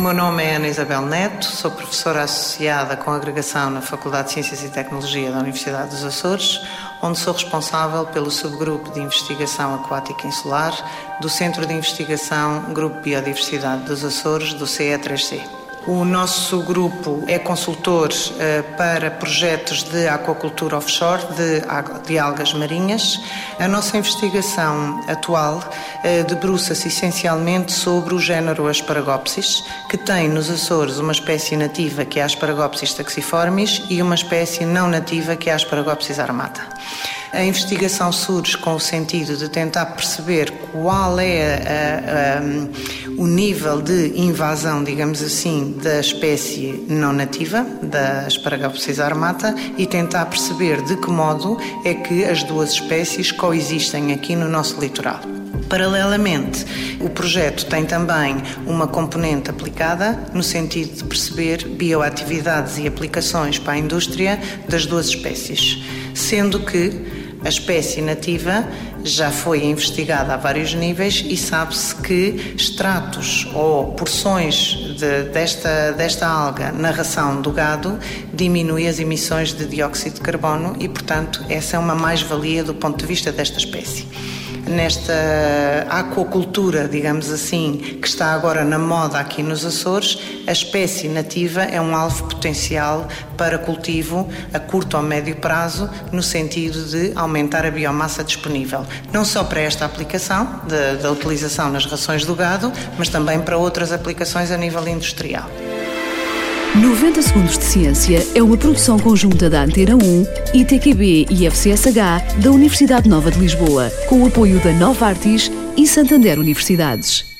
meu nome é Ana Isabel Neto, sou professora associada com agregação na Faculdade de Ciências e Tecnologia da Universidade dos Açores, onde sou responsável pelo subgrupo de investigação aquática insular do Centro de Investigação Grupo Biodiversidade dos Açores, do CE3C. O nosso grupo é consultor para projetos de aquacultura offshore, de algas marinhas. A nossa investigação atual debruça-se essencialmente sobre o género Asparagopsis, que tem nos Açores uma espécie nativa que é a Asparagopsis taxiformis e uma espécie não nativa que é a Asparagopsis armata. A investigação surge com o sentido de tentar perceber qual é o nível de invasão, digamos assim, da espécie não nativa, da Asparagopsis armata, e tentar perceber de que modo é que as duas espécies coexistem aqui no nosso litoral. Paralelamente, o projeto tem também uma componente aplicada no sentido de perceber bioatividades e aplicações para a indústria das duas espécies, sendo que a espécie nativa já foi investigada a vários níveis e sabe-se que extratos ou porções desta alga na ração do gado diminui as emissões de dióxido de carbono e, portanto, essa é uma mais-valia do ponto de vista desta espécie. Nesta aquacultura, digamos assim, que está agora na moda aqui nos Açores, a espécie nativa é um alvo potencial para cultivo a curto ou médio prazo, no sentido de aumentar a biomassa disponível. Não só para esta aplicação da utilização nas rações do gado, mas também para outras aplicações a nível industrial. 90 Segundos de Ciência é uma produção conjunta da Antena 1, ITQB e FCSH da Universidade Nova de Lisboa, com o apoio da Nova Artis e Santander Universidades.